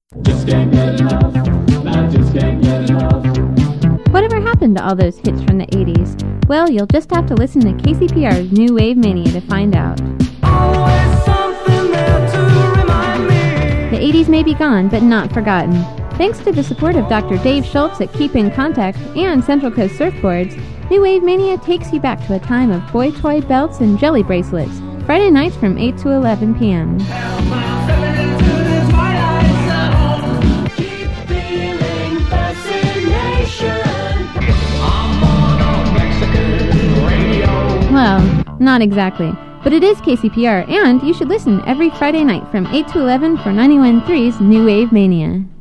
Just can't get enough. I just can't get enough. Whatever happened to all those hits from the 80s? Well, you'll just have to listen to KCPR's New Wave Mania to find out. Always something there to remind me. The 80s may be gone, but not forgotten. Thanks to the support of Dr. Dave Schultz at Keep in Contact and Central Coast Surfboards, New Wave Mania takes you back to a time of boy toy belts and jelly bracelets, Friday nights from 8 to 11 p.m. Well, not exactly. But it is KCPR, and you should listen every Friday night from 8 to 11 for 91.3's New Wave Mania.